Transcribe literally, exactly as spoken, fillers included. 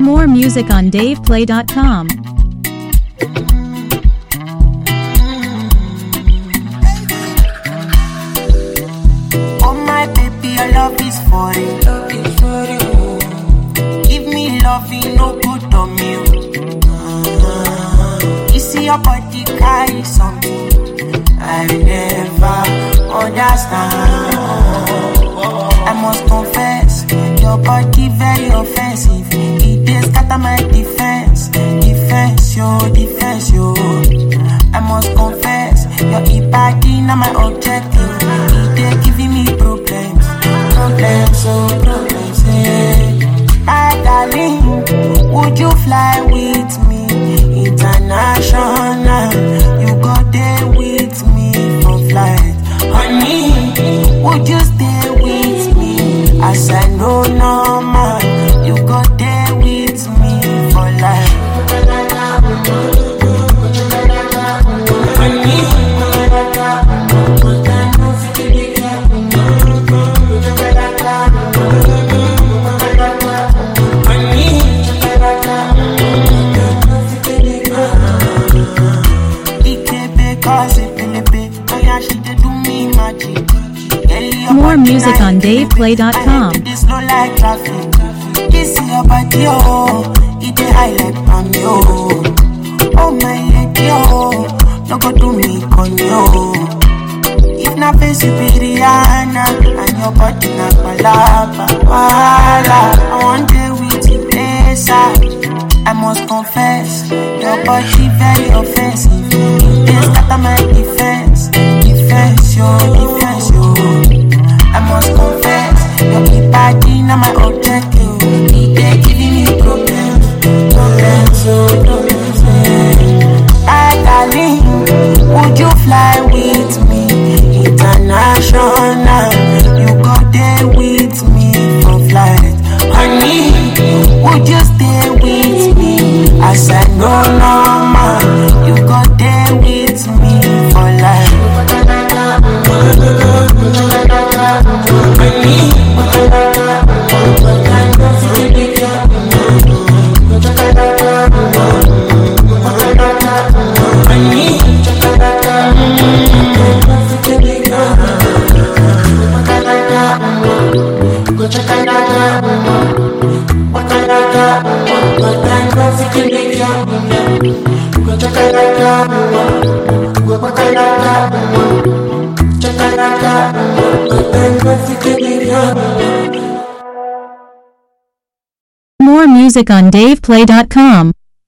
More music on dave play dot com. Oh my baby, your love is for you. Give me love, you no good on me. You see your body carry something I never understand. I must confess, your body very offensive. It dey scatter my defense, defense, yo, defense, yo. I must confess, your e-body not my objective. It dey giving me problems, problems, oh, problems, yeah. My darling, would you fly with me international? You go there with me for flight, honey. Would you stay with me as I know normal? You go there with me for life, honey. More music on dave play dot com. This no like traffic. This is your body, oh. It dey high like palm, oh. Oh my lady, oh. No go do me con yo. If na face you be Rihanna, and your body na palapa, wala. I want day with you, ASAP. I must confess, your body very offensive. It dey scatter my defense, defense, yo, defense, yo. I must confess, your body not my objective. It dey giving me problems, problems, oh, problems, yeah. My darling, would you fly with me international? You go there with me for flight, honey. Would you stay with me as I know normal? You go there with me for life, More music on dave play dot com.